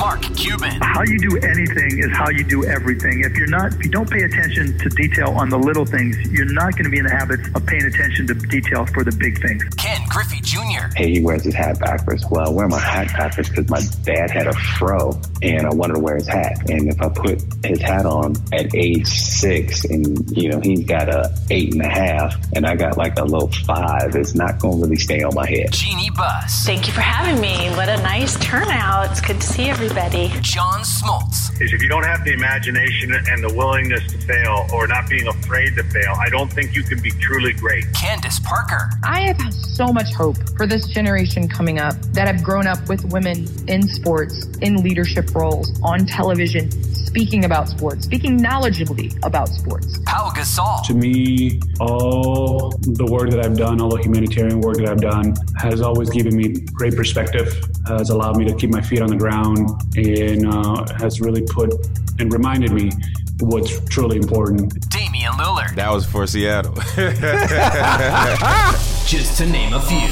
Mark Cuban. How you do anything is how you do everything. If you don't pay attention to detail on the little things, you're not going to be in the habit of paying attention to detail for the big things. Ken Griffey Jr. Hey, he wears his hat backwards. Well, I wear my hat backwards because my dad had a fro and I wanted to wear his hat. And if I put his hat on at age 6 and, he's got a 8.5 and I got like a low 5, it's not going to really stay on my head. Jeannie Buss. Thank you for having me. What a nice turnout. It's good to see everybody. John Smoltz. If you don't have the imagination and the willingness to fail or not being afraid to fail, I don't think you can be truly great. Candace Parker. I have so much hope for this generation coming up that have grown up with women in sports, in leadership roles, on television, speaking about sports, speaking knowledgeably about sports. Pau Gasol. To me, all the work that I've done, all the humanitarian work that I've done has always given me great perspective, has allowed me to keep my feet on the ground, and has really put and reminded me what's truly important. Damian Lillard. That was for Seattle. Just to name a few.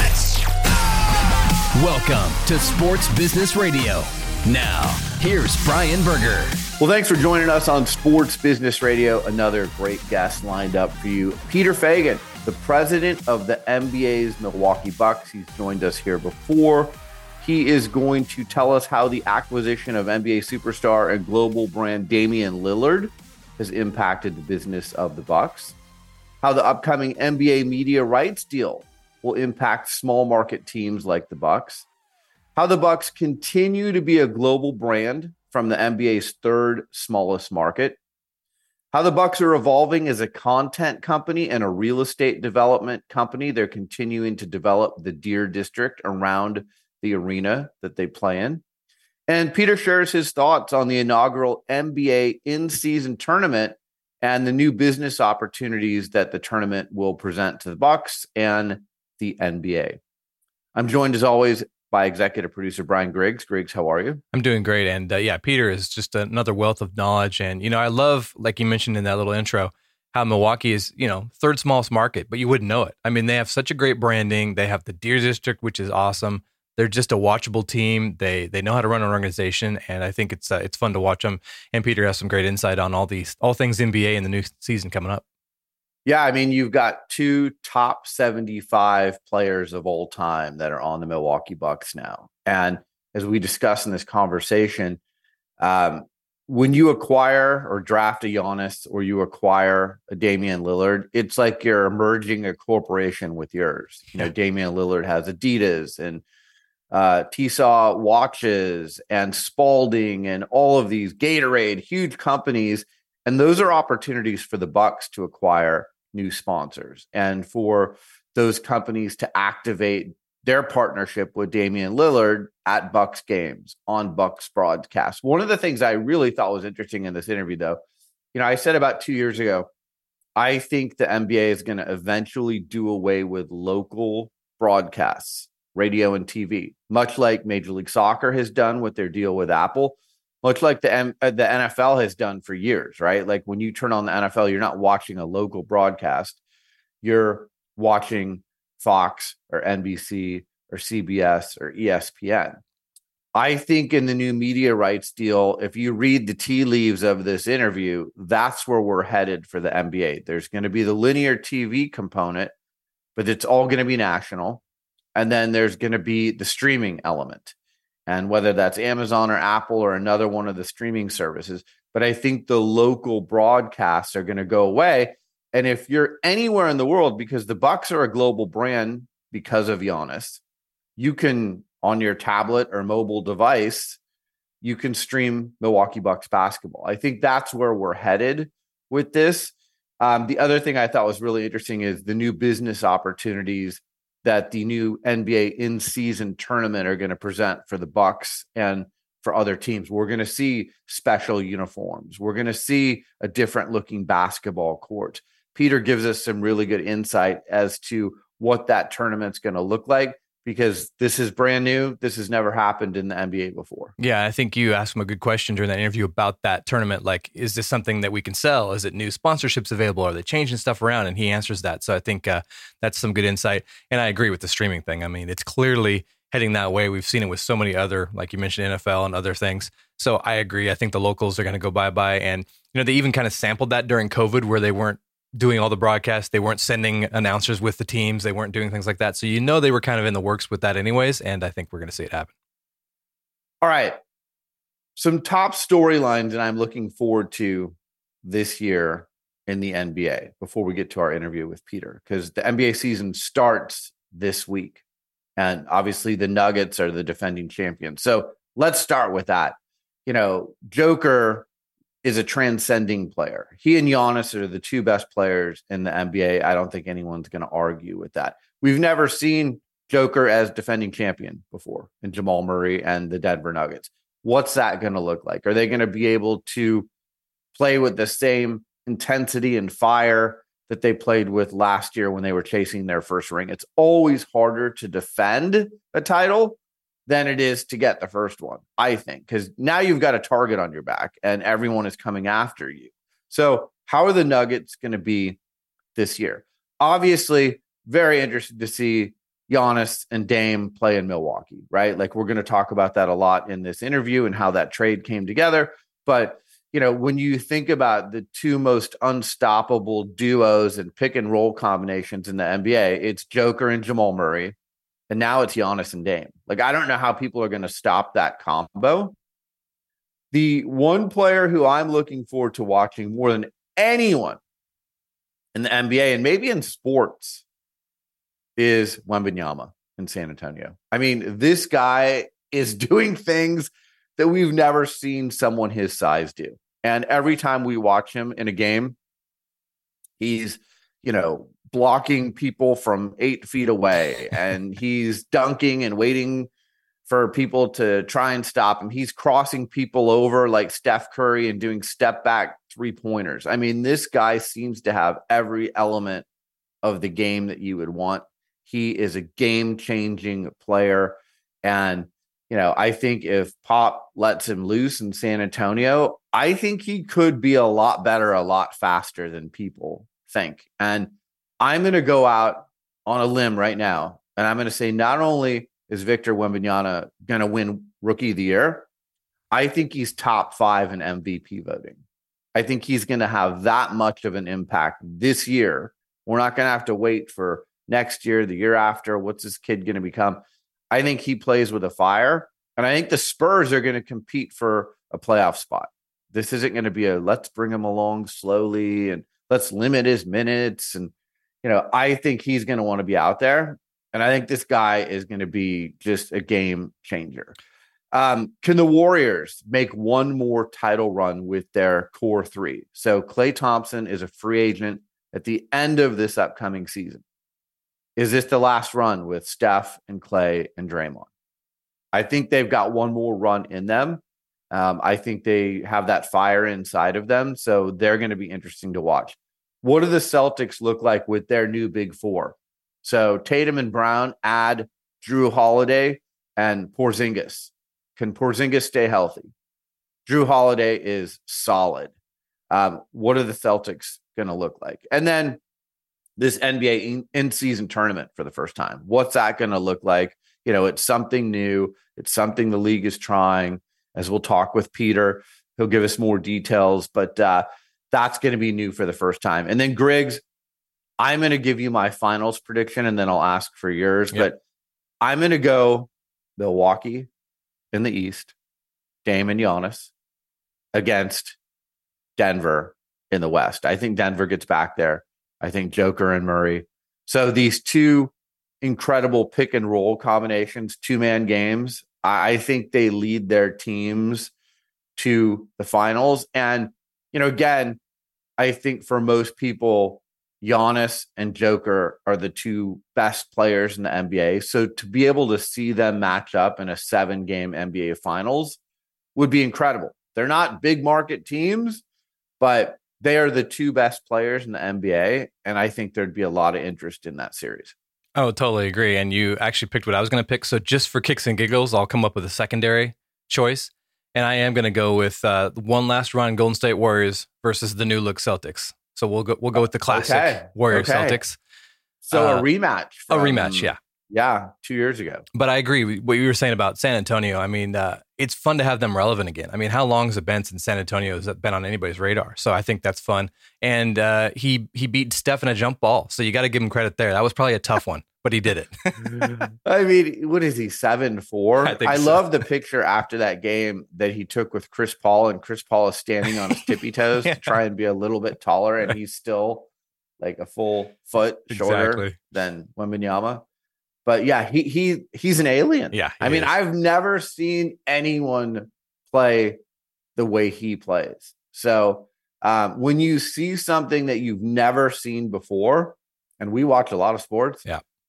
Welcome to Sports Business Radio. Now, here's Brian Berger. Well, thanks for joining us on Sports Business Radio. Another great guest lined up for you. Peter Feigin, the president of the NBA's Milwaukee Bucks. He's joined us here before. He is going to tell us how the acquisition of NBA superstar and global brand Damian Lillard has impacted the business of the Bucks, how the upcoming NBA media rights deal will impact small market teams like the Bucks, how the Bucks continue to be a global brand from the NBA's third smallest market, how the Bucks are evolving as a content company and a real estate development company. They're continuing to develop the Deer District around the arena that they play in. And Peter shares his thoughts on the inaugural NBA in-season tournament and the new business opportunities that the tournament will present to the Bucks and the NBA. I'm joined, as always, by executive producer Brian Griggs. Griggs, how are you? I'm doing great. And Peter is just another wealth of knowledge. And, I love, like you mentioned in that little intro, how Milwaukee is, third smallest market, but you wouldn't know it. I mean, they have such a great branding. They have the Deer District, which is awesome. They're just a watchable team. They know how to run an organization, and I think it's fun to watch them. And Peter has some great insight on all things NBA in the new season coming up. Yeah, I mean, you've got 2 top 75 players of all time that are on the Milwaukee Bucks now. And as we discussed in this conversation, when you acquire or draft a Giannis or you acquire a Damian Lillard, it's like you're merging a corporation with yours. Damian Lillard has Adidas and Tissot watches and Spalding and all of these, Gatorade, huge companies. And those are opportunities for the Bucks to acquire new sponsors and for those companies to activate their partnership with Damian Lillard at Bucks games on Bucks broadcast. One of the things I really thought was interesting in this interview, though, I said about 2 years ago, I think the NBA is going to eventually do away with local broadcasts, radio and TV, much like Major League Soccer has done with their deal with Apple, much like the NFL has done for years, right? Like when you turn on the NFL, you're not watching a local broadcast. You're watching Fox or NBC or CBS or ESPN. I think in the new media rights deal, if you read the tea leaves of this interview, that's where we're headed for the NBA. There's going to be the linear TV component, but it's all going to be national. And then there's going to be the streaming element. And whether that's Amazon or Apple or another one of the streaming services. But I think the local broadcasts are going to go away. And if you're anywhere in the world, because the Bucks are a global brand because of Giannis, you can, on your tablet or mobile device, you can stream Milwaukee Bucks basketball. I think that's where we're headed with this. The other thing I thought was really interesting is the new business opportunities that the new NBA in-season tournament are going to present for the Bucks and for other teams. We're going to see special uniforms. We're going to see a different looking basketball court. Peter gives us some really good insight as to what that tournament's going to look like, because this is brand new. This has never happened in the NBA before. Yeah, I think you asked him a good question during that interview about that tournament. Like, is this something that we can sell? Is it new sponsorships available? Are they changing stuff around? And he answers that. So I think that's some good insight. And I agree with the streaming thing. I mean, it's clearly heading that way. We've seen it with so many other, like you mentioned, NFL and other things. So I agree. I think the locals are going to go bye-bye. And, they even kind of sampled that during COVID where they weren't doing all the broadcasts. They weren't sending announcers with the teams. They weren't doing things like that. So, they were kind of in the works with that anyways. And I think we're going to see it happen. All right. Some top storylines that I'm looking forward to this year in the NBA before we get to our interview with Peter, because the NBA season starts this week. And obviously the Nuggets are the defending champions. So let's start with that. Joker is a transcending player. He and Giannis are the two best players in the NBA. I don't think anyone's going to argue with that. We've never seen Joker as defending champion before in Jamal Murray and the Denver Nuggets. What's that going to look like? Are they going to be able to play with the same intensity and fire that they played with last year when they were chasing their first ring? It's always harder to defend a title than it is to get the first one, I think, because now you've got a target on your back and everyone is coming after you. So how are the Nuggets going to be this year? Obviously, very interested to see Giannis and Dame play in Milwaukee, right? Like, we're going to talk about that a lot in this interview and how that trade came together. But, when you think about the two most unstoppable duos and pick and roll combinations in the NBA, it's Joker and Jamal Murray. And now it's Giannis and Dame. Like, I don't know how people are going to stop that combo. The one player who I'm looking forward to watching more than anyone in the NBA and maybe in sports is Wembanyama in San Antonio. I mean, this guy is doing things that we've never seen someone his size do. And every time we watch him in a game, he's, blocking people from 8 feet away, and he's dunking and waiting for people to try and stop him. He's crossing people over like Steph Curry and doing step back 3-pointers. I mean, this guy seems to have every element of the game that you would want. He is a game-changing player. And, I think if Pop lets him loose in San Antonio, I think he could be a lot better, a lot faster than people think. And I'm going to go out on a limb right now, and I'm going to say not only is Victor Wembanyama going to win Rookie of the Year, I think he's top 5 in MVP voting. I think he's going to have that much of an impact this year. We're not going to have to wait for next year, the year after. What's this kid going to become? I think he plays with a fire, and I think the Spurs are going to compete for a playoff spot. This isn't going to be a let's bring him along slowly and let's limit his minutes. And, I think he's going to want to be out there. And I think this guy is going to be just a game changer. Can the Warriors make one more title run with their core 3? So Klay Thompson is a free agent at the end of this upcoming season. Is this the last run with Steph and Klay and Draymond? I think they've got one more run in them. I think they have that fire inside of them. So they're going to be interesting to watch. What do the Celtics look like with their new big 4? So Tatum and Brown add Drew Holiday and Porzingis. Can Porzingis stay healthy? Drew Holiday is solid. What are the Celtics going to look like? And then this NBA in-season tournament for the first time. What's that going to look like? It's something new. It's something the league is trying. As we'll talk with Peter, he'll give us more details, but that's going to be new for the first time. And then Griggs, I'm going to give you my finals prediction, and then I'll ask for yours. Yep. But I'm going to go Milwaukee in the East, Dame and Giannis, against Denver in the West. I think Denver gets back there. I think Joker and Murray. So these two incredible pick and roll combinations, 2-man games, I think they lead their teams to the finals. And, again, I think for most people, Giannis and Joker are the two best players in the NBA. So to be able to see them match up in a 7-game NBA finals would be incredible. They're not big market teams, but they are the two best players in the NBA. And I think there'd be a lot of interest in that series. Oh, totally agree. And you actually picked what I was going to pick. So just for kicks and giggles, I'll come up with a secondary choice. And I am going to go with one last run Golden State Warriors versus the new look Celtics. So we'll go with the classic Warriors Celtics. So a rematch. A rematch, yeah. Yeah, 2 years ago. But I agree with what you were saying about San Antonio. I mean, it's fun to have them relevant again. I mean, how long has it been since San Antonio has been on anybody's radar? So I think that's fun. And he beat Steph in a jump ball. So you got to give him credit there. That was probably a tough one, but he did it. I mean, what is he, 7'4"? I so. love the picture after that game that he took with Chris Paul, and Chris Paul is standing on his tippy toes to try and be a little bit taller, and he's still like a full foot shorter than Wembanyama. But yeah, he's an alien. Yeah, I mean, I've never seen anyone play the way he plays. So when you see something that you've never seen before, and we watch a lot of sports,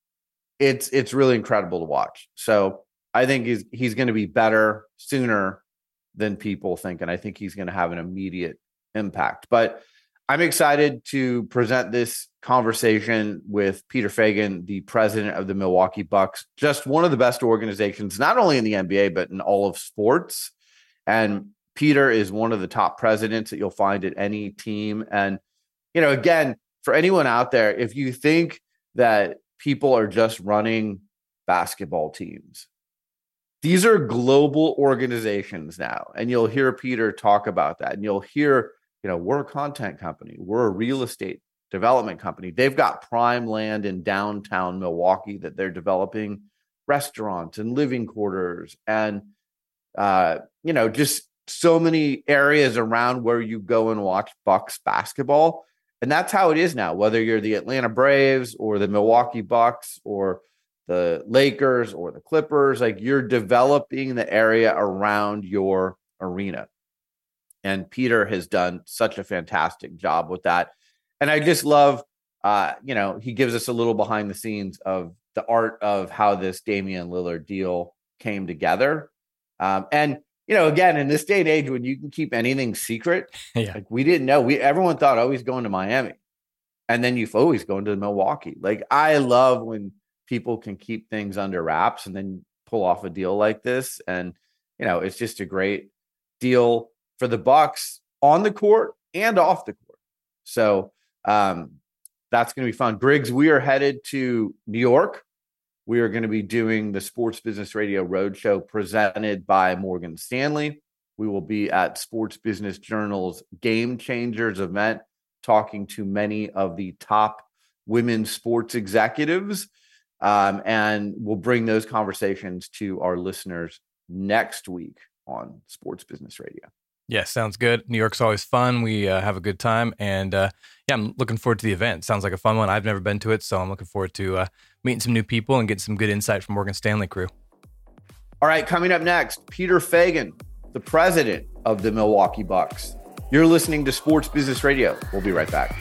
it's really incredible to watch. So I think he's going to be better sooner than people think, and I think he's going to have an immediate impact. But I'm excited to present this conversation with Peter Feigin, the president of the Milwaukee Bucks, just one of the best organizations, not only in the NBA, but in all of sports. And Peter is one of the top presidents that you'll find at any team. And, you know, again, for anyone out there, if you think that people are just running basketball teams, these are global organizations now. And you'll hear Peter talk about that. And you'll hear, you know, we're a content company. We're a real estate development company. They've got prime land in downtown Milwaukee that they're developing restaurants and living quarters and, you know, just so many areas around where you go and watch Bucks basketball. And that's how it is now, whether you're the Atlanta Braves or the Milwaukee Bucks or the Lakers or the Clippers, like you're developing the area around your arena. And Peter has done such a fantastic job with that. And I just love, you know, he gives us a little behind the scenes of the art of how this Damian Lillard deal came together. And, you know, again, in this day and age, when you can keep anything secret, like we didn't know, everyone thought, oh, he's going to Miami. And then you've always going to Milwaukee. Like, I love when people can keep things under wraps and then pull off a deal like this. And, you know, it's just a great deal for the Bucks on the court and off the court. So that's going to be fun. Griggs, we are headed to New York. We are going to be doing the Sports Business Radio Roadshow presented by Morgan Stanley. We will be at Sports Business Journal's Game Changers event, talking to many of the top women's sports executives. And we'll bring those conversations to our listeners next week on Sports Business Radio. Yeah, sounds good. New York's always fun. We have a good time. And yeah, I'm looking forward to the event. Sounds like a fun one. I've never been to it, so I'm looking forward to meeting some new people and getting some good insight from Morgan Stanley crew. All right, coming up next, Peter Feigin, the president of the Milwaukee Bucks. You're listening to Sports Business Radio. We'll be right back.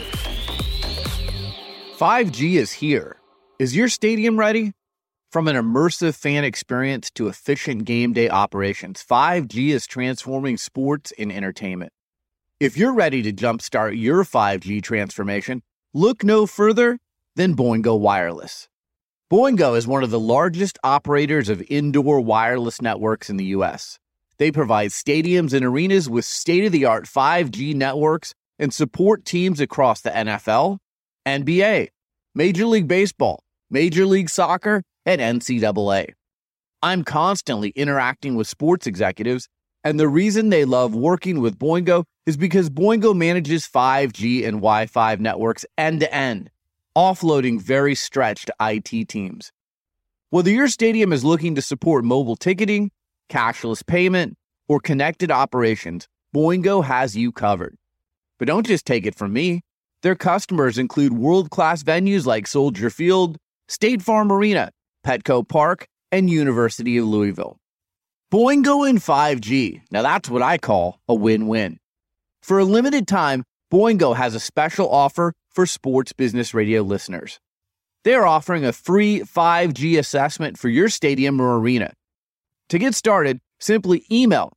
5G is here. Is your stadium ready? From an immersive fan experience to efficient game day operations, 5G is transforming sports and entertainment. If you're ready to jumpstart your 5G transformation, look no further than Boingo Wireless. Boingo is one of the largest operators of indoor wireless networks in the U.S. They provide stadiums and arenas with state-of-the-art 5G networks and support teams across the NFL, NBA, Major League Baseball, Major League Soccer, and NCAA. I'm constantly interacting with sports executives, and the reason they love working with Boingo is because Boingo manages 5G and Wi-Fi networks end-to-end, offloading very stretched IT teams. Whether your stadium is looking to support mobile ticketing, cashless payment, or connected operations, Boingo has you covered. But don't just take it from me. Their customers include world-class venues like Soldier Field, State Farm Arena, Petco Park, and University of Louisville. Boingo and 5G. Now that's what I call a win-win. For a limited time, Boingo has a special offer for Sports Business Radio listeners. They're offering a free 5G assessment for your stadium or arena. To get started, simply email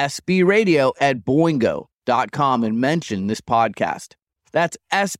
sbradio@boingo.com and mention this podcast. That's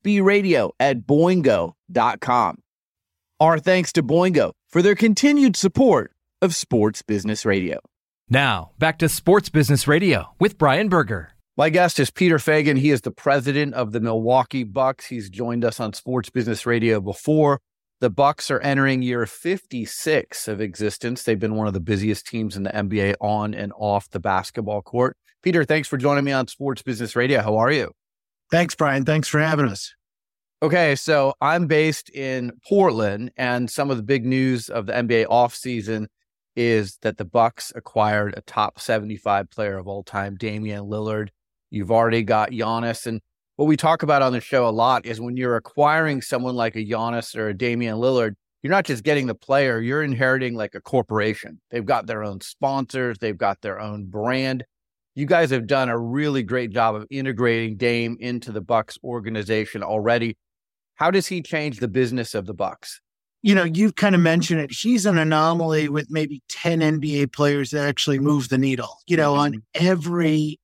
sbradio@boingo.com. Our thanks to Boingo for their continued support of Sports Business Radio. Now, back to Sports Business Radio with Brian Berger. My guest is Peter Feigin. He is the president of the Milwaukee Bucks. He's joined us on Sports Business Radio before. The Bucks are entering year 56 of existence. They've been one of the busiest teams in the NBA on and off the basketball court. Peter, thanks for joining me on Sports Business Radio. How are you? Thanks, Brian. Thanks for having us. Okay, so I'm based in Portland, and some of the big news of the NBA offseason is that the Bucks acquired a top 75 player of all time, Damian Lillard. You've already got Giannis, and what we talk about on the show a lot is when you're acquiring someone like a Giannis or a Damian Lillard, you're not just getting the player, you're inheriting like a corporation. They've got their own sponsors, they've got their own brand. You guys have done a really great job of integrating Dame into the Bucks organization already. How does he change the business of the Bucks? You know, you've kind of mentioned it. He's an anomaly with maybe 10 NBA players that actually move the needle, you know, on every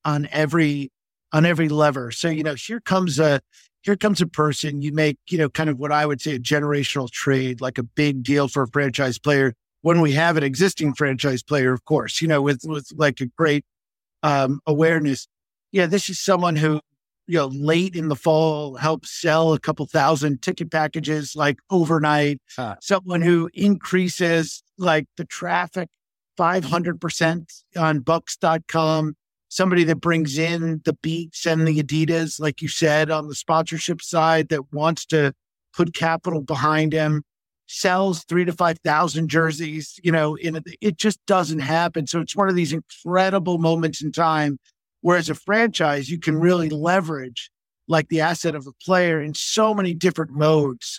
lever. So, you know, here comes a person, you make, you know, kind of what I would say a generational trade, like a big deal for a franchise player when we have an existing franchise player, of course, you know, with like a great awareness. Yeah, this is someone who, you know, late in the fall helped sell a couple thousand ticket packages like overnight. Someone who increases like the traffic 500% on Bucks.com. Somebody that brings in the Beats and the Adidas, like you said, on the sponsorship side, that wants to put capital behind him, sells 3,000 to 5,000 jerseys, you know, it just doesn't happen. So it's one of these incredible moments in time where as a franchise, you can really leverage like the asset of a player in so many different modes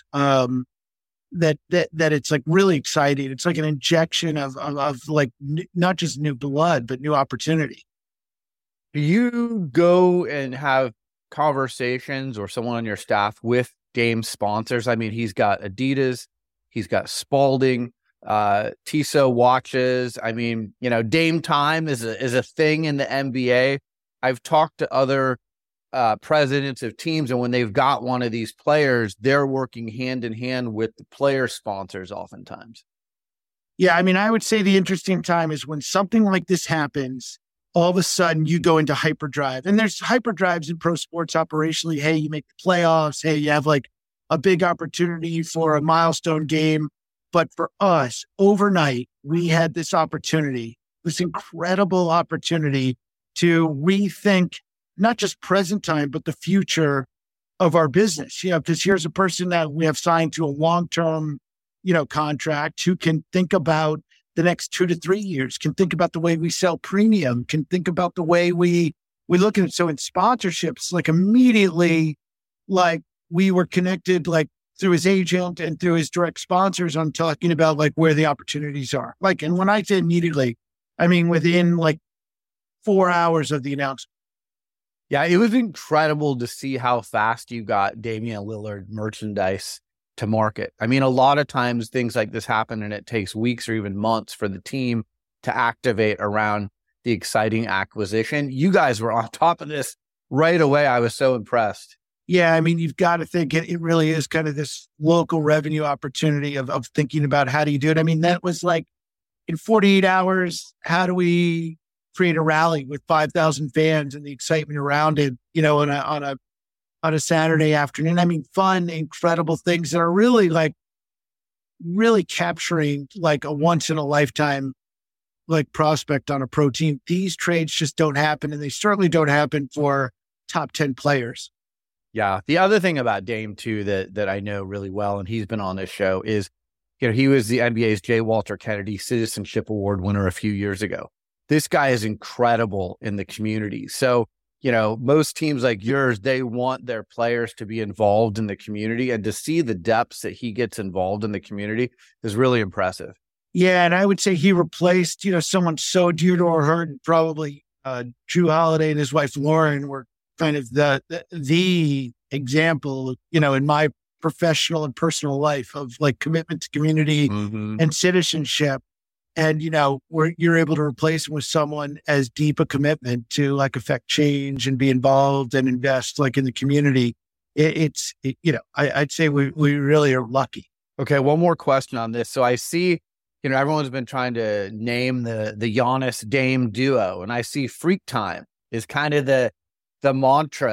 that it's like really exciting. It's like an injection of like not just new blood, but new opportunity. Do you go and have conversations or someone on your staff with Dame's sponsors? I mean, he's got Adidas, he's got Spalding, Tissot watches. I mean, you know, Dame time is a thing in the NBA. I've talked to other presidents of teams, and when they've got one of these players, they're working hand in hand with the player sponsors oftentimes. Yeah, I mean, I would say the interesting time is when something like this happens, all of a sudden you go into hyperdrive. And there's hyperdrives in pro sports operationally. Hey, you make the playoffs. Hey, you have like a big opportunity for a milestone game. But for us, overnight, we had this opportunity, this incredible opportunity to rethink not just present time, but the future of our business. You know, because here's a person that we have signed to a long-term, you know, contract who can think about the next 2 to 3 years, can think about the way we sell premium, can think about the way we look at it. So in sponsorships, like immediately, like we were connected, like through his agent and through his direct sponsors on talking about like where the opportunities are. Like, and when I say immediately, I mean within like 4 hours of the announcement. Yeah, it was incredible to see how fast you got Damian Lillard merchandise to market. I mean, a lot of times things like this happen and it takes weeks or even months for the team to activate around the exciting acquisition. You guys were on top of this right away. I was so impressed. Yeah, I mean, you've got to think it really is kind of this local revenue opportunity of thinking about how do you do it. I mean, that was like in 48 hours, how do we create a rally with 5,000 fans and the excitement around it, you know, on a Saturday afternoon. I mean, fun, incredible things that are really capturing like a once in a lifetime, like prospect on a pro team. These trades just don't happen, and they certainly don't happen for top 10 players. Yeah. The other thing about Dame too, that I know really well, and he's been on this show, is, you know, he was the NBA's J. Walter Kennedy Citizenship Award winner a few years ago. This guy is incredible in the community. So, you know, most teams like yours, they want their players to be involved in the community, and to see the depths that he gets involved in the community is really impressive. Yeah. And I would say he replaced, you know, someone so dear to our heart, probably Jrue Holiday and his wife, Lauren, were kind of the example, you know, in my professional and personal life of like commitment to community and citizenship. And, you know, you're able to replace him with someone as deep a commitment to like affect change and be involved and invest like in the community. You know, I'd say we really are lucky. Okay. One more question on this. So I see, you know, everyone's been trying to name the Giannis Dame duo, and I see Freak Time is kind of the mantra.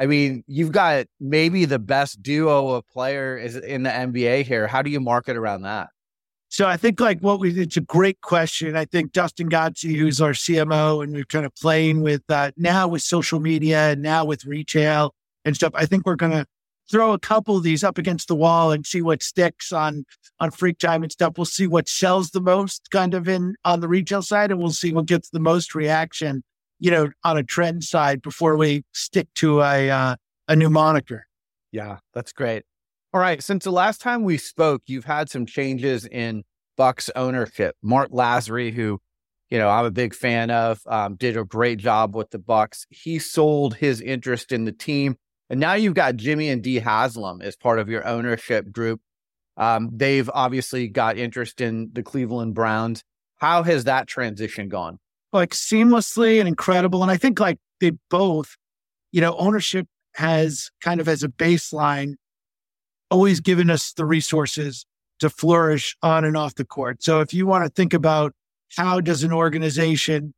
I mean, you've got maybe the best duo of players in the NBA here. How do you market around that? So I think it's a great question. I think Dustin Godsey, who's our CMO, and we're kind of playing with now with social media and now with retail and stuff. I think we're going to throw a couple of these up against the wall and see what sticks on Freak Time and stuff. We'll see what sells the most kind of on the retail side, and we'll see what gets the most reaction, on a trend side before we stick to a new moniker. Yeah, that's great. All right. Since the last time we spoke, you've had some changes in Bucks ownership. Mark Lasry, who, I'm a big fan of, did a great job with the Bucks. He sold his interest in the team. And now you've got Jimmy and Dee Haslam as part of your ownership group. They've obviously got interest in the Cleveland Browns. How has that transition gone? Seamlessly and incredible. And I think they both, ownership has kind of as a baseline always given us the resources to flourish on and off the court. So if you want to think about how does an organization,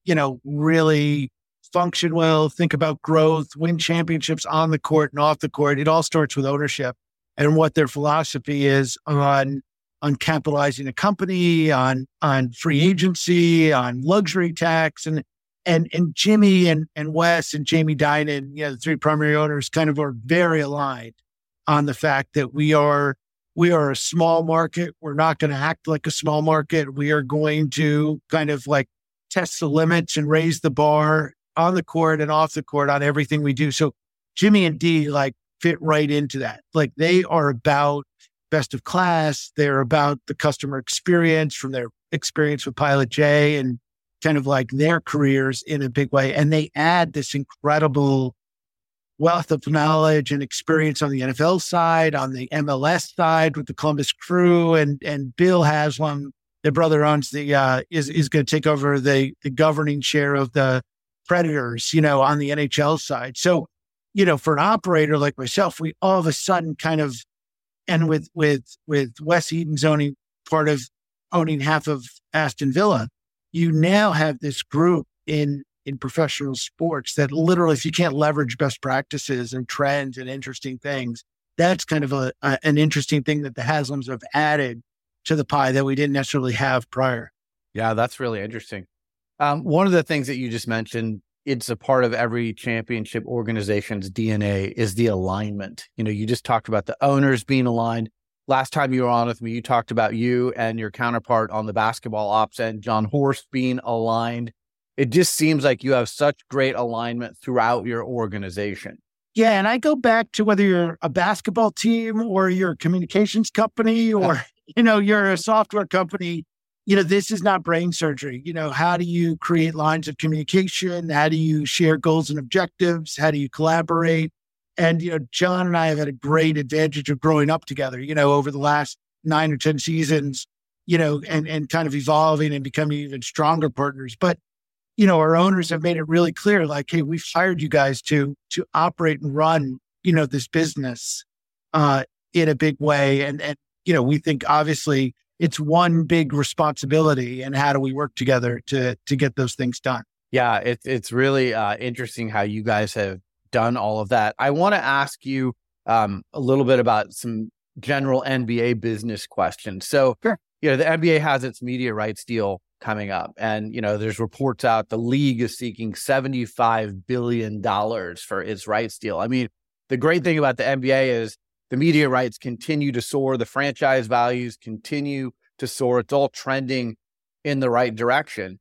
really function well, think about growth, win championships on the court and off the court, it all starts with ownership and what their philosophy is on capitalizing a company, on free agency, on luxury tax. And Jimmy and Wes and Jamie Dinan, the three primary owners kind of are very aligned on the fact that we are a small market. We're not going to act like a small market. We are going to kind of test the limits and raise the bar on the court and off the court on everything we do. So Jimmy and Dee fit right into that. They are about best of class. They're about the customer experience from their experience with Pilot J and kind of their careers in a big way. And they add this incredible wealth of knowledge and experience on the NFL side, on the MLS side with the Columbus Crew, and Bill Haslam, their brother, owns is going to take over the governing share of the Predators, on the NHL side. So, for an operator like myself, we all of a sudden kind of, and with Wes Edens owning half of Aston Villa, you now have this group in professional sports that literally, if you can't leverage best practices and trends and interesting things, that's kind of an interesting thing that the Haslams have added to the pie that we didn't necessarily have prior. Yeah, that's really interesting. One of the things that you just mentioned, it's a part of every championship organization's DNA is the alignment. You just talked about the owners being aligned. Last time you were on with me, you talked about you and your counterpart on the basketball ops end, John Horst, being aligned. It just seems like you have such great alignment throughout your organization. Yeah. And I go back to whether you're a basketball team or you're a communications company or, you're a software company, this is not brain surgery. How do you create lines of communication? How do you share goals and objectives? How do you collaborate? And, John and I have had a great advantage of growing up together, over the last 9 or 10 seasons, and kind of evolving and becoming even stronger partners. But our owners have made it really clear, hey, we've hired you guys to operate and run, this business in a big way. And we think obviously it's one big responsibility, and how do we work together to get those things done? Yeah, it's really interesting how you guys have done all of that. I want to ask you a little bit about some general NBA business questions. So, sure. The NBA has its media rights deal coming up. And, there's reports out the league is seeking $75 billion for its rights deal. I mean, the great thing about the NBA is the media rights continue to soar. The franchise values continue to soar. It's all trending in the right direction.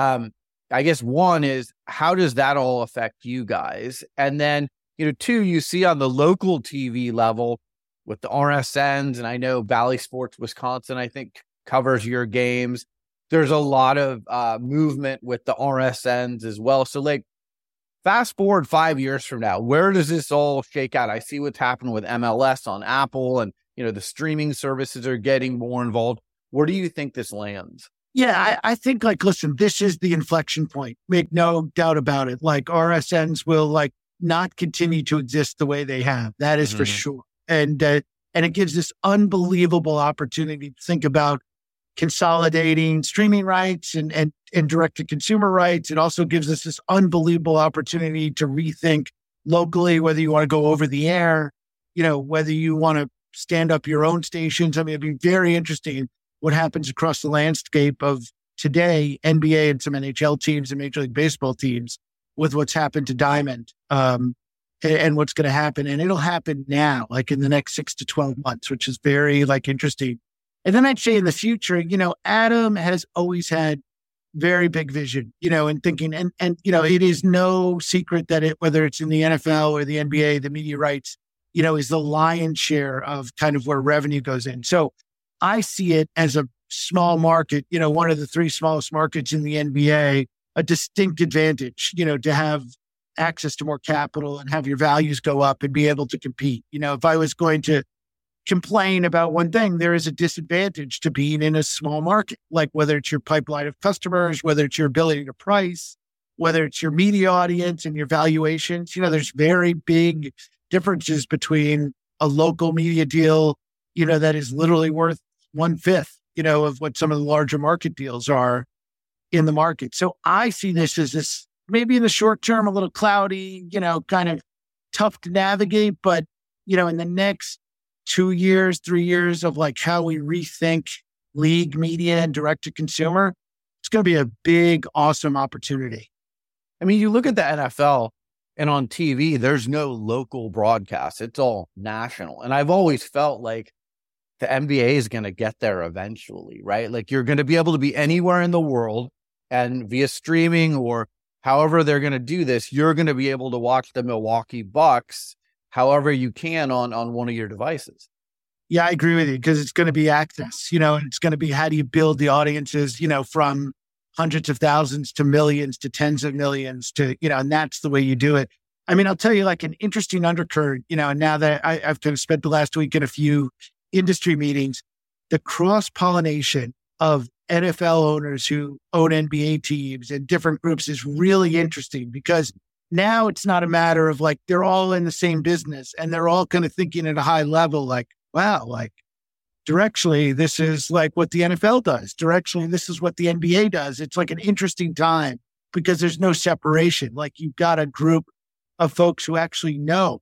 I guess one is, how does that all affect you guys? And then, two, you see on the local TV level with the RSNs, and I know Bally Sports Wisconsin, I think, covers your games. There's a lot of movement with the RSNs as well. So fast forward 5 years from now, where does this all shake out? I see what's happened with MLS on Apple, and, the streaming services are getting more involved. Where do you think this lands? Yeah, I think listen, this is the inflection point. Make no doubt about it. RSNs will not continue to exist the way they have. That is for sure. And it gives this unbelievable opportunity to think about consolidating streaming rights and direct to consumer rights. It also gives us this unbelievable opportunity to rethink locally, whether you want to go over the air, whether you want to stand up your own stations. I mean, it'd be very interesting what happens across the landscape of today, NBA and some NHL teams and Major League Baseball teams with what's happened to Diamond and what's going to happen. And it'll happen now, like in the next 6 to 12 months, which is very interesting. And then I'd say in the future, Adam has always had very big vision, and thinking, and it is no secret that whether it's in the NFL or the NBA, the media rights, is the lion's share of kind of where revenue goes in. So I see it as a small market, one of the 3 smallest markets in the NBA, a distinct advantage, to have access to more capital and have your values go up and be able to compete. If I was going to complain about one thing, there is a disadvantage to being in a small market, like whether it's your pipeline of customers, whether it's your ability to price, whether it's your media audience and your valuations. There's very big differences between a local media deal, that is literally worth 1/5, of what some of the larger market deals are in the market. So I see this as this, maybe in the short term, a little cloudy, kind of tough to navigate, but, in the next 2 years, 3 years of how we rethink league media and direct to consumer, it's going to be a big, awesome opportunity. I mean, you look at the NFL and on TV, there's no local broadcast. It's all national. And I've always felt like the NBA is going to get there eventually, right? Like you're going to be able to be anywhere in the world and via streaming or however they're going to do this, you're going to be able to watch the Milwaukee Bucks however you can on one of your devices. Yeah, I agree with you because it's going to be access, and it's going to be how do you build the audiences, from hundreds of thousands to millions to tens of millions to, and that's the way you do it. I mean, I'll tell you an interesting undercurrent, and now that I've kind of spent the last week in a few industry meetings, the cross-pollination of NFL owners who own NBA teams and different groups is really interesting because now it's not a matter of they're all in the same business and they're all kind of thinking at a high level, wow, directionally, this is what the NFL does. Directionally, this is what the NBA does. It's an interesting time because there's no separation. You've got a group of folks who actually know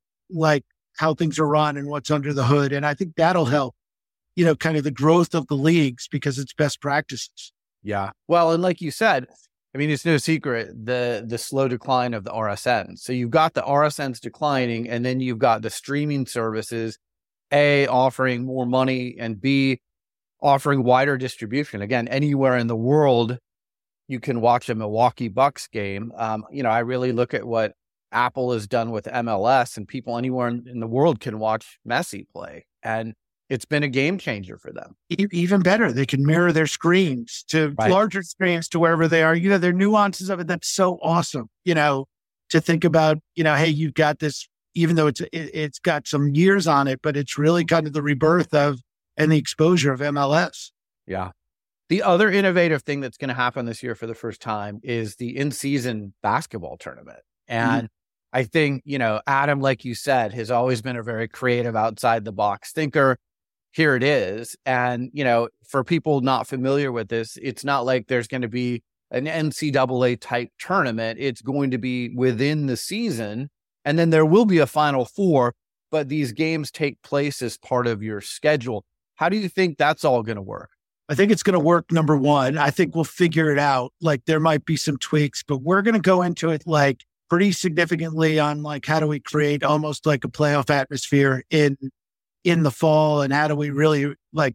how things are run and what's under the hood. And I think that'll help, kind of the growth of the leagues because it's best practices. Yeah. Well, and like you said, I mean, it's no secret, the slow decline of the RSNs. So you've got the RSNs declining, and then you've got the streaming services, A, offering more money, and B, offering wider distribution. Again, anywhere in the world, you can watch a Milwaukee Bucks game. I really look at what Apple has done with MLS, and people anywhere in the world can watch Messi play. And it's been a game changer for them. Even better, they can mirror their screens to larger screens to wherever they are. There are nuances of it that's so awesome, to think about, hey, you've got this, even though it's got some years on it, but it's really kind of the rebirth of and the exposure of MLS. Yeah. The other innovative thing that's going to happen this year for the first time is the in-season basketball tournament. And I think, Adam, like you said, has always been a very creative outside the box thinker. Here it is. And, for people not familiar with this, it's not like there's going to be an NCAA type tournament. It's going to be within the season. And then there will be a Final Four, but these games take place as part of your schedule. How do you think that's all going to work? I think it's going to work. Number one, I think we'll figure it out. There might be some tweaks, but we're going to go into it pretty significantly on how do we create almost a playoff atmosphere in the fall, and how do we really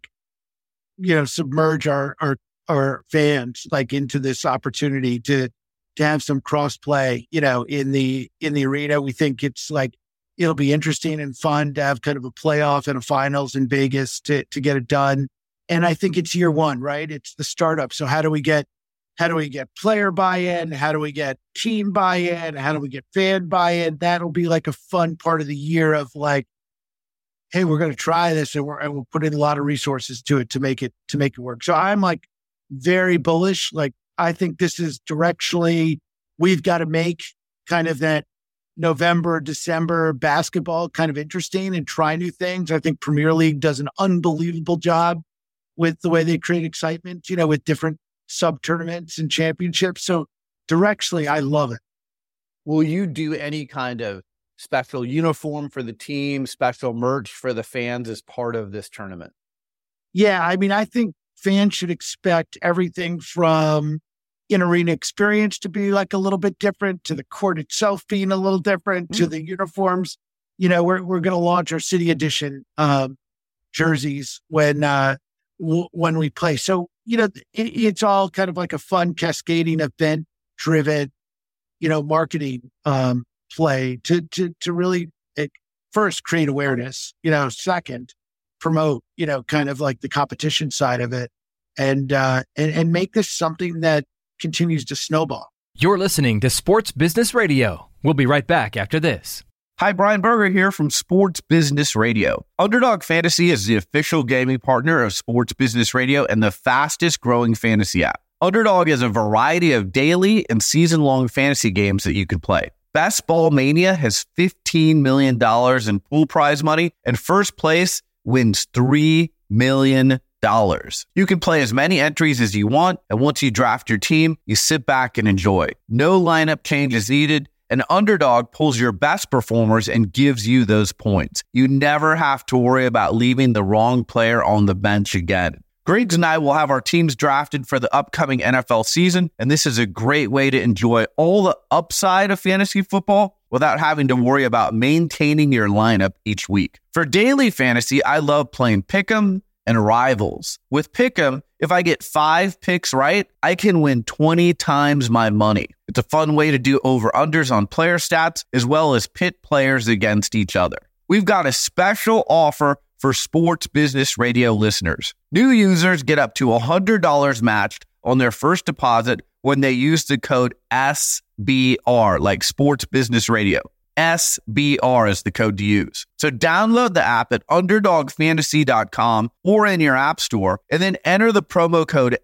submerge our fans into this opportunity to have some cross play in the arena. We think it's it'll be interesting and fun to have kind of a playoff and a finals in Vegas to get it done. And I think it's year one, right? It's the startup. So how do we get player buy-in? How do we get team buy-in? How do we get fan buy-in? That'll be a fun part of the year of hey, we're going to try this and we'll put in a lot of resources to it to make it work. So I'm very bullish. I think this is directionally, we've got to make kind of that November, December basketball kind of interesting and try new things. I think Premier League does an unbelievable job with the way they create excitement, with different sub-tournaments and championships. So directionally, I love it. Will you do any kind of special uniform for the team, special merch for the fans as part of this tournament? Yeah, I mean, I think fans should expect everything from in-arena experience to be like a little bit different, to the court itself being a little different, to the uniforms. You know, we're going to launch our City Edition jerseys when we play. So, you know, it's all kind of like a fun, cascading, event-driven, you know, marketing play to really first create awareness, you know, second promote, you know, kind of like the competition side of it, and make this something that continues to snowball. You're listening to Sports Business Radio. We'll be right back after this. Hi, Brian Berger here from Sports Business Radio. Underdog Fantasy is the official gaming partner of Sports Business Radio and the fastest growing fantasy app. Underdog has a variety of daily and season-long fantasy games that you can play. Best Ball Mania has $15 million in pool prize money, and first place wins $3 million. You can play as many entries as you want, and once you draft your team, you sit back and enjoy. No lineup changes needed, and Underdog pulls your best performers and gives you those points. You never have to worry about leaving the wrong player on the bench again. Griggs and I will have our teams drafted for the upcoming NFL season, and this is a great way to enjoy all the upside of fantasy football without having to worry about maintaining your lineup each week. For daily fantasy, I love playing Pick'em and Rivals. With Pick'em, if I get 5 picks right, I can win 20 times my money. It's a fun way to do over-unders on player stats, as well as pit players against each other. We've got a special offer for Sports Business Radio listeners. New users get up to $100 matched on their first deposit when they use the code SBR, like Sports Business Radio. SBR is the code to use. So download the app at UnderdogFantasy.com or in your app store, and then enter the promo code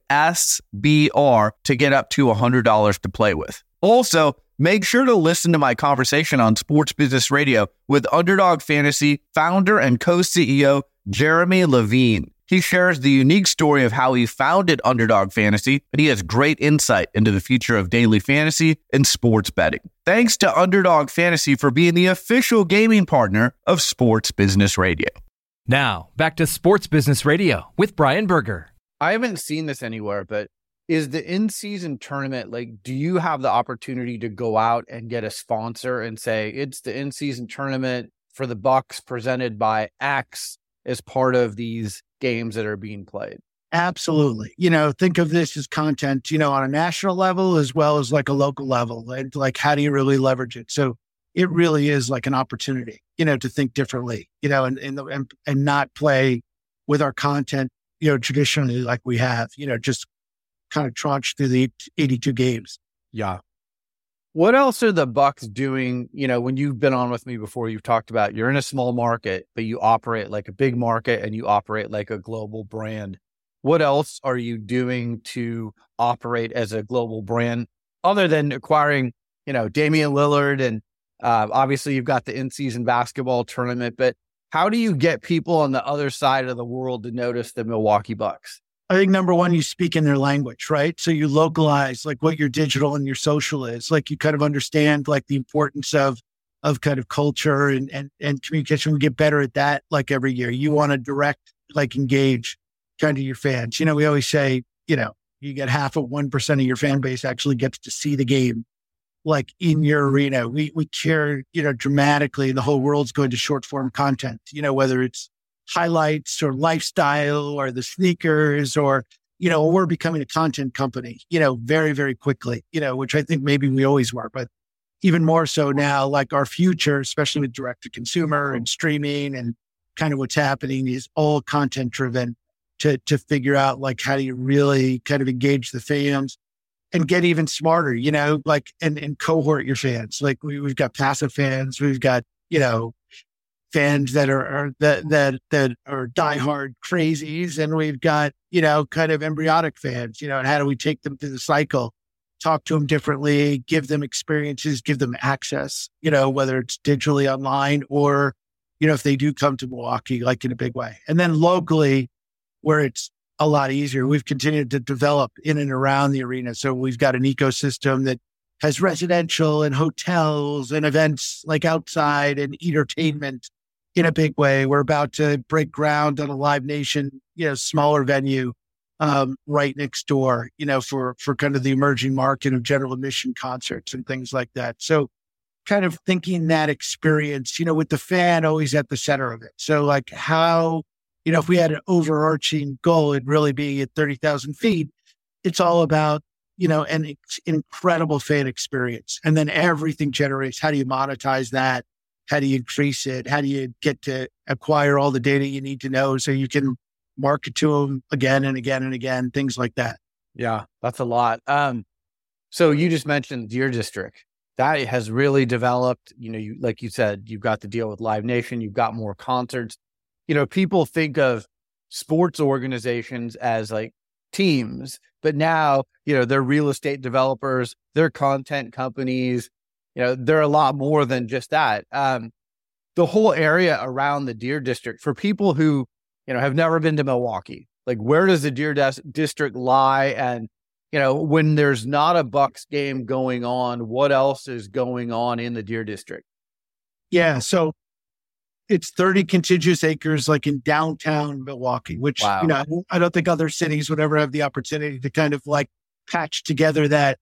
SBR to get up to $100 to play with. Also, make sure to listen to my conversation on Sports Business Radio with Underdog Fantasy founder and co-CEO Jeremy Levine. He shares the unique story of how he founded Underdog Fantasy, and he has great insight into the future of daily fantasy and sports betting. Thanks to Underdog Fantasy for being the official gaming partner of Sports Business Radio. Now, back to Sports Business Radio with Brian Berger. I haven't seen this anywhere, but is the in-season tournament, like, do you have the opportunity to go out and get a sponsor and say, it's the in-season tournament for the Bucks presented by X as part of these games that are being played? Absolutely. You know, think of this as content, you know, on a national level as well as like a local level. And like, how do you really leverage it? So it really is like an opportunity, you know, to think differently, you know, and not play with our content, you know, traditionally like we have, you know, just kind of tranche through the 82 games. Yeah. What else are the Bucks doing? You know, when you've been on with me before, you've talked about you're in a small market, but you operate like a big market and you operate like a global brand. What else are you doing to operate as a global brand other than acquiring, you know, Damian Lillard? And obviously you've got the in-season basketball tournament, but how do you get people on the other side of the world to notice the Milwaukee Bucks? I think number one, you speak in their language, right? So you localize like what your digital and your social is. Like you kind of understand like the importance of kind of culture and communication. We get better at that like every year. You want to direct, like engage kind of your fans. You know, we always say, you know, you get 0.5% of your fan base actually gets to see the game like in your arena. We care, you know, dramatically. The whole world's going to short form content, you know, whether it's highlights or lifestyle or the sneakers or, you know, we're becoming a content company, you know, very, very quickly, you know, which I think maybe we always were, but even more so now, like our future, especially with direct to consumer and streaming and kind of what's happening is all content driven to figure out like, how do you really kind of engage the fans and get even smarter, you know, like, and cohort your fans. Like we've got passive fans, we've got, you know, fans that are diehard crazies. And we've got, you know, kind of embryonic fans, you know, and how do we take them through the cycle, talk to them differently, give them experiences, give them access, you know, whether it's digitally online or, you know, if they do come to Milwaukee, like in a big way. And then locally where it's a lot easier, we've continued to develop in and around the arena. So we've got an ecosystem that has residential and hotels and events like outside and entertainment in a big way. We're about to break ground on a Live Nation, smaller venue right next door, for kind of the emerging market of general admission concerts and things like that. So kind of thinking that experience, with the fan always at the center of it. So like how, if we had an overarching goal, it'd really be at 30,000 feet. It's all about, an incredible fan experience. And then everything generates. How do you monetize that? How do you increase it? How do you get to acquire all the data you need to know so you can market to them again and again and again, things like that. Yeah, that's a lot. So you just mentioned Deer District. That has really developed, like you said, you've got the deal with Live Nation, you've got more concerts. People think of sports organizations as like teams, but now, they're real estate developers, they're content companies, they're a lot more than just that. The whole area around the Deer District, for people who, have never been to Milwaukee, like where does the Deer District lie? And, when there's not a Bucks game going on, what else is going on in the Deer District? Yeah. So it's 30 contiguous acres, like in downtown Milwaukee, which, wow. I don't think other cities would ever have the opportunity to kind of like patch together that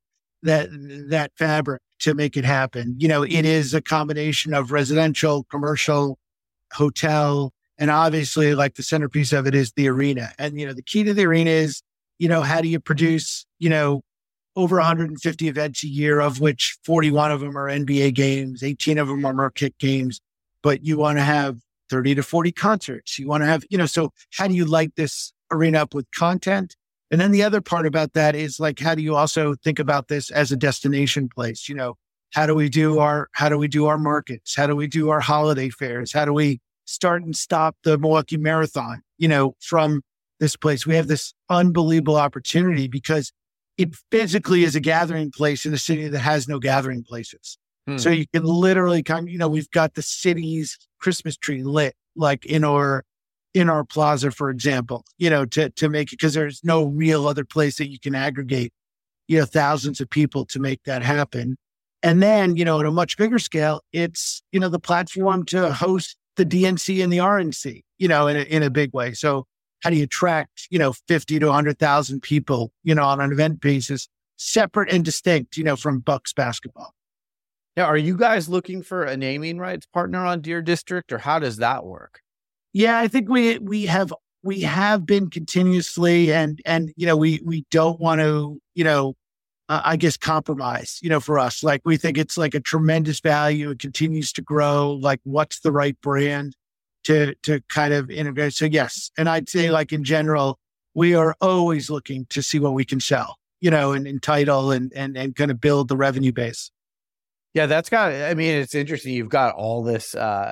fabric to make it happen. It is a combination of residential, commercial, hotel, and obviously like the centerpiece of it is the arena. And, the key to the arena is, how do you produce, over 150 events a year, of which 41 of them are NBA games, 18 of them are Marquette games, but you want to have 30 to 40 concerts. You want to have, so how do you light this arena up with content? And then the other part about that is like, how do you also think about this as a destination place? How do we do our markets? How do we do our holiday fairs? How do we start and stop the Milwaukee Marathon, from this place? We have this unbelievable opportunity because it physically is a gathering place in a city that has no gathering places. So you can literally we've got the city's Christmas tree lit, like in our plaza, for example, to make it, because there's no real other place that you can aggregate, thousands of people to make that happen. And then, at a much bigger scale, it's, the platform to host the DNC and the RNC, in a big way. So how do you attract, 50 to 100,000 people, on an event basis, separate and distinct, from Bucks basketball? Now, are you guys looking for a naming rights partner on Deer District, or how does that work? Yeah, I think we have been continuously, and we don't want to, I guess, compromise, for us. Like, we think it's like a tremendous value. It continues to grow. Like, what's the right brand to kind of integrate? So yes. And I'd say, like, in general, we are always looking to see what we can sell, and entitle and kind of build the revenue base. Yeah, it's interesting. You've got all this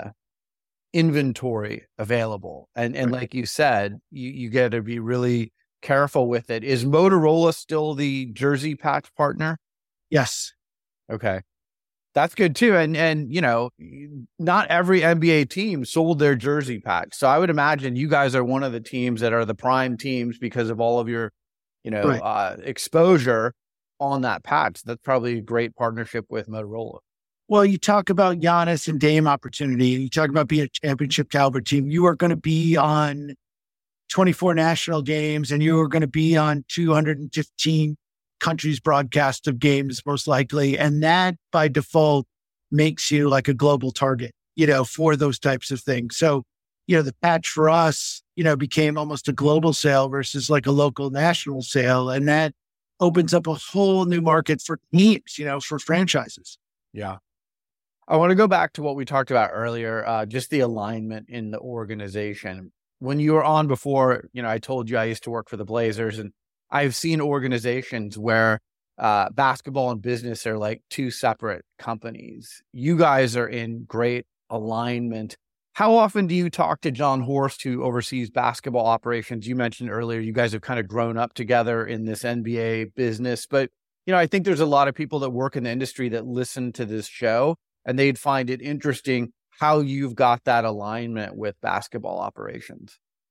inventory available. And like you said, you got to be really careful with it. Is Motorola still the jersey patch partner? Yes. Okay. That's good too. And not every NBA team sold their jersey patch. So I would imagine you guys are one of the teams that are the prime teams because of all of your, right. Exposure on that patch. That's probably a great partnership with Motorola. Well, you talk about Giannis and Dame opportunity, and you talk about being a championship caliber team. You are going to be on 24 national games, and you are going to be on 215 countries broadcast of games, most likely. And that by default makes you like a global target, for those types of things. So, the patch for us, became almost a global sale versus like a local national sale. And that opens up a whole new market for teams, for franchises. Yeah. I want to go back to what we talked about earlier, just the alignment in the organization. When you were on before, I told you I used to work for the Blazers, and I've seen organizations where basketball and business are like two separate companies. You guys are in great alignment. How often do you talk to John Horst, who oversees basketball operations? You mentioned earlier, you guys have kind of grown up together in this NBA business, but I think there's a lot of people that work in the industry that listen to this show, and they'd find it interesting how you've got that alignment with basketball operations.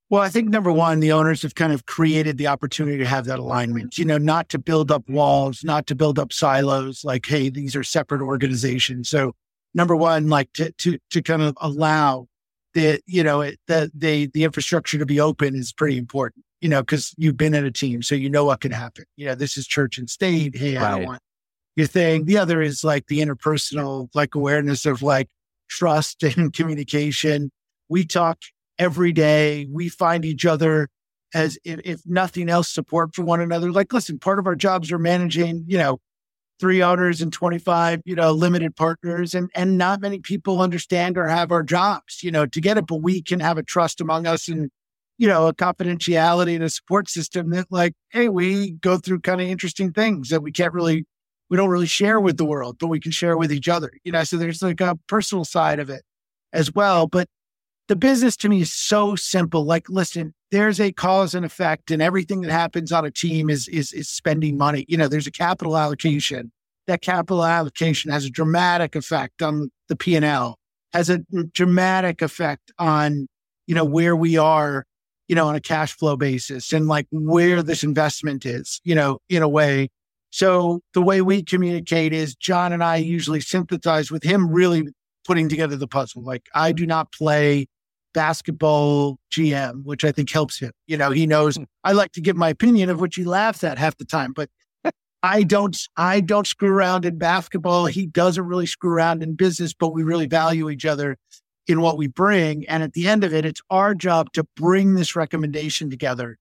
Well, I think number one, the owners have kind of created the opportunity to have that alignment, not to build up walls, not to build up silos, like, hey, these are separate organizations. So number one, like to kind of allow the infrastructure to be open is pretty important, because you've been in a team, so you know what can happen. This is church and state. Hey, I don't want your thing. The other is like the interpersonal, like awareness of like trust and communication. We talk every day. We find each other as, if nothing else, support for one another. Like, listen, part of our jobs are managing, 3 owners and 25, limited partners. And not many people understand or have our jobs, to get it, but we can have a trust among us and, a confidentiality and a support system that like, hey, we go through kind of interesting things that we don't really share with the world, but we can share with each other, so there's like a personal side of it as well. But the business to me is so simple. Like, listen, there's a cause and effect, and everything that happens on a team is spending money. There's a capital allocation. That capital allocation has a dramatic effect on the P&L, has a dramatic effect on, where we are, on a cash flow basis and like where this investment is, in a way. So the way we communicate is John and I usually sympathize with him really putting together the puzzle. Like, I do not play basketball GM, which I think helps him. He knows I like to give my opinion, of which he laughs at half the time, but I don't screw around in basketball. He doesn't really screw around in business, but we really value each other in what we bring. And at the end of it, it's our job to bring this recommendation together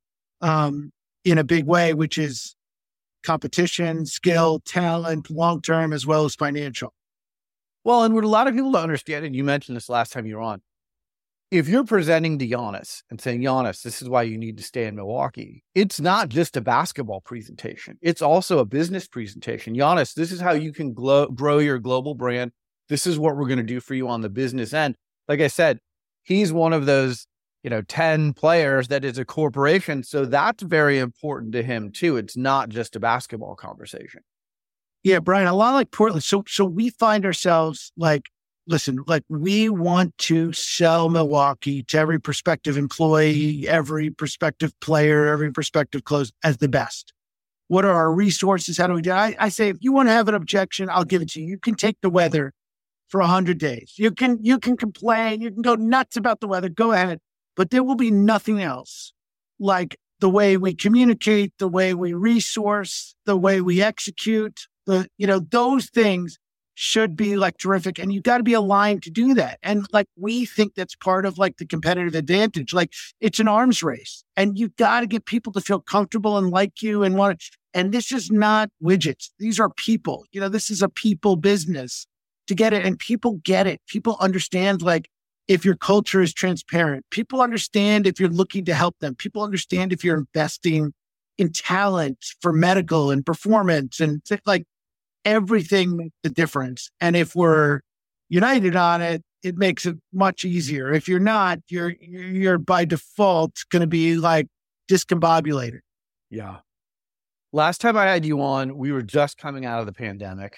in a big way, which is competition, skill, talent, long-term, as well as financial. Well, and what a lot of people don't understand, and you mentioned this last time you were on, if you're presenting to Giannis and saying, Giannis, this is why you need to stay in Milwaukee, it's not just a basketball presentation. It's also a business presentation. Giannis, this is how you can grow your global brand. This is what we're going to do for you on the business end. Like I said, he's one of those, 10 players that is a corporation. So that's very important to him too. It's not just a basketball conversation. Yeah, Brian, a lot like Portland. So we find ourselves like, listen, like we want to sell Milwaukee to every prospective employee, every prospective player, every prospective close as the best. What are our resources? How do we do it? I say, if you want to have an objection, I'll give it to you. You can take the weather for 100 days. You can complain. You can go nuts about the weather. Go ahead. But there will be nothing else like the way we communicate, the way we resource, the way we execute, those things should be like terrific. And you got to be aligned to do that. And like, we think that's part of like the competitive advantage. Like, it's an arms race and you got to get people to feel comfortable and like you and want to, and this is not widgets. These are people, this is a people business to get it. And people get it. People understand, like, if your culture is transparent, people understand if you're looking to help them. People understand if you're investing in talent for medical and performance and like, everything makes a difference. And if we're united on it, it makes it much easier. If you're not, you're by default going to be like discombobulated. Yeah. Last time I had you on, we were just coming out of the pandemic.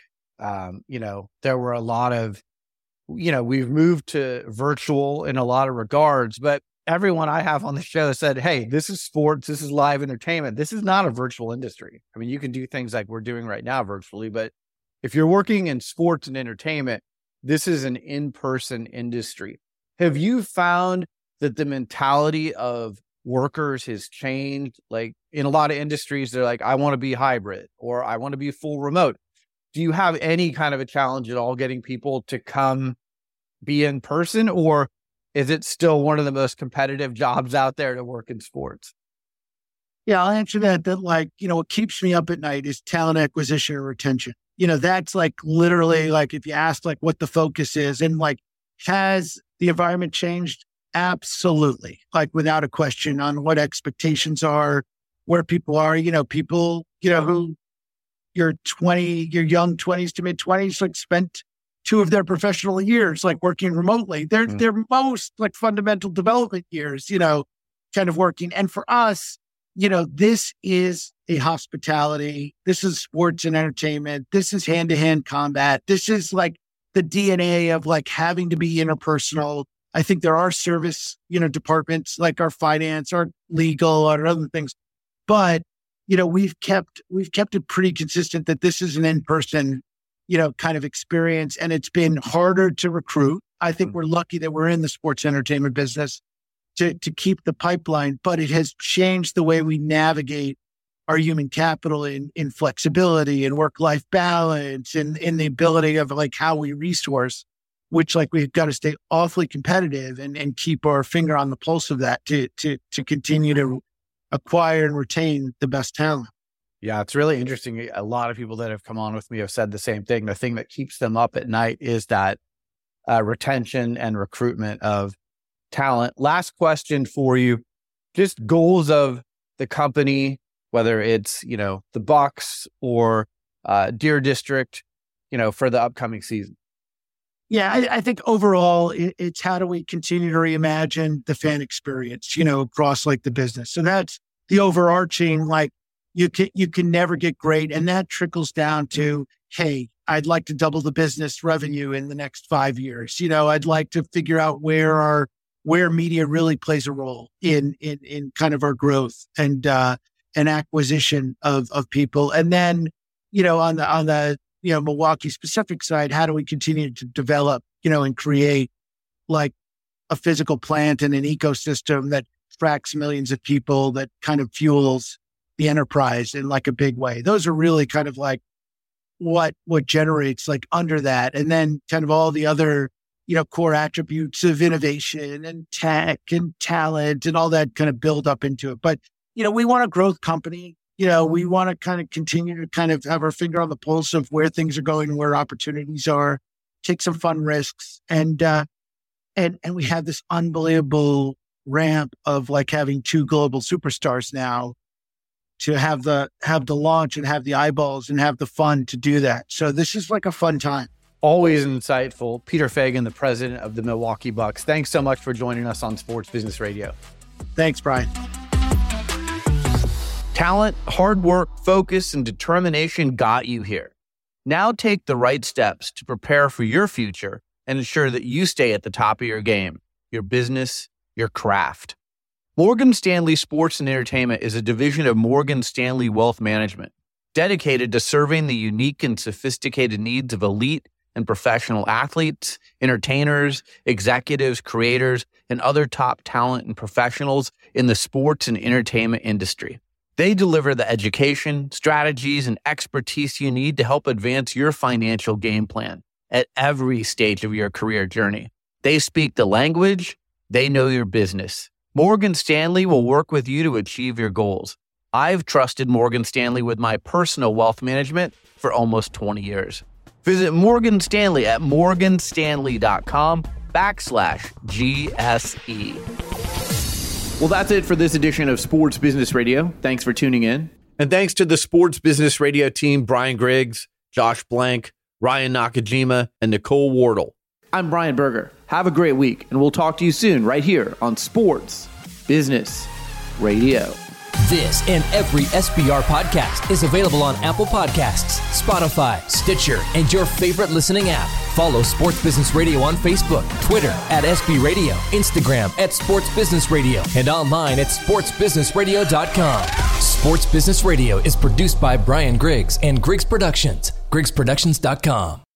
There were a lot of, we've moved to virtual in a lot of regards, but everyone I have on the show said, hey, this is sports. This is live entertainment. This is not a virtual industry. I mean, you can do things like we're doing right now virtually, but if you're working in sports and entertainment, this is an in-person industry. Have you found that the mentality of workers has changed? Like, in a lot of industries, they're like, I want to be hybrid or I want to be full remote. Do you have any kind of a challenge at all getting people to come be in person, or is it still one of the most competitive jobs out there to work in sports? Yeah, I'll answer that like, what keeps me up at night is talent acquisition and retention. That's like literally like, if you ask like what the focus is and like, has the environment changed? Absolutely. Like, without a question, on what expectations are, where people are, people, who your young 20s to mid 20s, like spent 2 of their professional years, like working remotely. They're most like fundamental development years, kind of working. And for us, this is a hospitality. This is sports and entertainment. This is hand-to-hand combat. This is like the DNA of like having to be interpersonal. I think there are service, departments like our finance, our legal, or other things. But, we've kept it pretty consistent that this is an in-person, kind of experience. And it's been harder to recruit. I think we're lucky that we're in the sports entertainment business to keep the pipeline, but it has changed the way we navigate our human capital in flexibility and work-life balance and in the ability of like how we resource, which like we've got to stay awfully competitive and keep our finger on the pulse of that to continue to acquire and retain the best talent. Yeah, it's really interesting. A lot of people that have come on with me have said the same thing. The thing that keeps them up at night is that retention and recruitment of talent. Last question for you, just goals of the company, whether it's, the Bucs or Deer District, for the upcoming season. Yeah, I think overall it's how do we continue to reimagine the fan experience, across like the business. So that's the overarching, like you can never get great. And that trickles down to, hey, I'd like to double the business revenue in the next 5 years. I'd like to figure out where media really plays a role in kind of our growth and acquisition of people. And then, on the Milwaukee specific side, how do we continue to develop, and create like a physical plant and an ecosystem that attracts millions of people that kind of fuels the enterprise in like a big way. Those are really kind of like what generates like under that. And then kind of all the other, core attributes of innovation and tech and talent and all that kind of build up into it. But, we want a growth company. We want to kind of continue to kind of have our finger on the pulse of where things are going, where opportunities are, take some fun risks. And we have this unbelievable ramp of like having 2 global superstars now to have the launch and have the eyeballs and have the fun to do that. So this is like a fun time. Always insightful. Peter Feigin, the president of the Milwaukee Bucks. Thanks so much for joining us on Sports Business Radio. Thanks, Brian. Talent, hard work, focus, and determination got you here. Now take the right steps to prepare for your future and ensure that you stay at the top of your game, your business, your craft. Morgan Stanley Sports and Entertainment is a division of Morgan Stanley Wealth Management, dedicated to serving the unique and sophisticated needs of elite and professional athletes, entertainers, executives, creators, and other top talent and professionals in the sports and entertainment industry. They deliver the education, strategies, and expertise you need to help advance your financial game plan at every stage of your career journey. They speak the language, they know your business. Morgan Stanley will work with you to achieve your goals. I've trusted Morgan Stanley with my personal wealth management for almost 20 years. Visit Morgan Stanley at morganstanley.com/GSE. Well, that's it for this edition of Sports Business Radio. Thanks for tuning in. And thanks to the Sports Business Radio team, Brian Griggs, Josh Blank, Ryan Nakajima, and Nicole Wardle. I'm Brian Berger. Have a great week, and we'll talk to you soon right here on Sports Business Radio. This and every SBR podcast is available on Apple Podcasts, Spotify, Stitcher, and your favorite listening app. Follow Sports Business Radio on Facebook, Twitter at SB Radio, Instagram at Sports Business Radio, and online at sportsbusinessradio.com. Sports Business Radio is produced by Brian Griggs and Griggs Productions, griggsproductions.com.